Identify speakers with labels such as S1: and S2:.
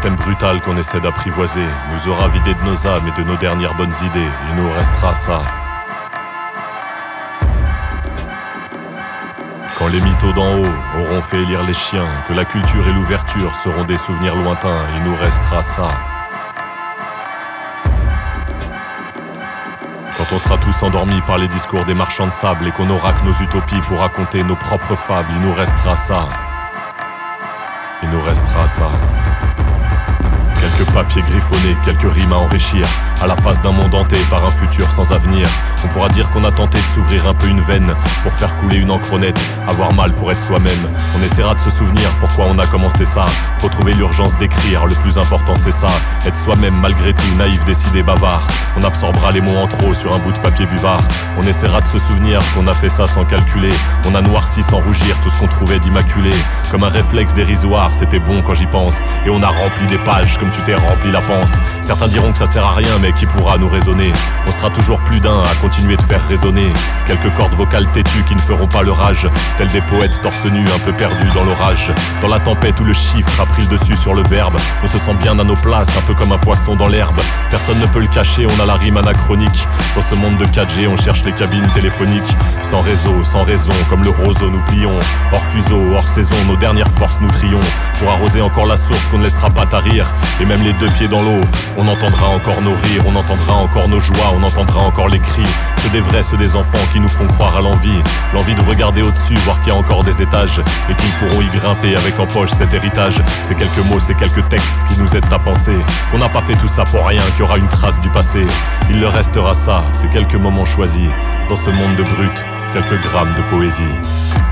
S1: système brutal qu'on essaie d'apprivoiser nous aura vidé de nos âmes et de nos dernières bonnes idées. Il nous restera ça. Quand les mythos d'en haut auront fait élire les chiens, que la culture et l'ouverture seront des souvenirs lointains, il nous restera ça. Quand on sera tous endormis par les discours des marchands de sable et qu'on aura que nos utopies pour raconter nos propres fables, il nous restera ça. Il nous restera ça. Quelques papiers griffonnés, quelques rimes à enrichir, à la face d'un monde hanté par un futur sans avenir. On pourra dire qu'on a tenté de s'ouvrir un peu une veine pour faire couler une encre honnête, avoir mal pour être soi-même. On essaiera de se souvenir pourquoi on a commencé ça, retrouver l'urgence d'écrire, le plus important c'est ça, être soi-même malgré tout, naïf, décidé, bavard. On absorbera les mots en trop sur un bout de papier buvard. On essaiera de se souvenir qu'on a fait ça sans calculer. On a noirci sans rougir tout ce qu'on trouvait d'immaculé. Comme un réflexe dérisoire, c'était bon quand j'y pense. Et on a rempli des pages comme tu t'es rempli la panse. Certains diront que ça sert à rien, mais qui pourra nous raisonner? On sera toujours plus d'un à continuer de faire résonner quelques cordes vocales têtues qui ne feront pas le rage, tels des poètes torse nus un peu perdus dans l'orage. Dans la tempête où le chiffre a pris le dessus sur le verbe, on se sent bien à nos places, un peu comme un poisson dans l'herbe. Personne ne peut le cacher, on a la rime anachronique. Dans ce monde de 4G, on cherche les cabines téléphoniques. Sans réseau, sans raison, comme le roseau nous plions. Hors fuseau, hors saison, nos dernières forces nous trions. Pour arroser encore la source qu'on ne laissera pas tarir. Et même les deux pieds dans l'eau, on entendra encore nos rires, on entendra encore nos joies, on entendra encore les cris. Ceux des vrais, ceux des enfants qui nous font croire à l'envie. L'envie de regarder au-dessus, voir qu'il y a encore des étages et qu'ils pourront y grimper avec en poche cet héritage. Ces quelques mots, ces quelques textes qui nous aident à penser qu'on n'a pas fait tout ça pour rien, qu'il y aura une trace du passé. Il leur restera ça, ces quelques moments choisis. Dans ce monde de brut, quelques grammes de poésie.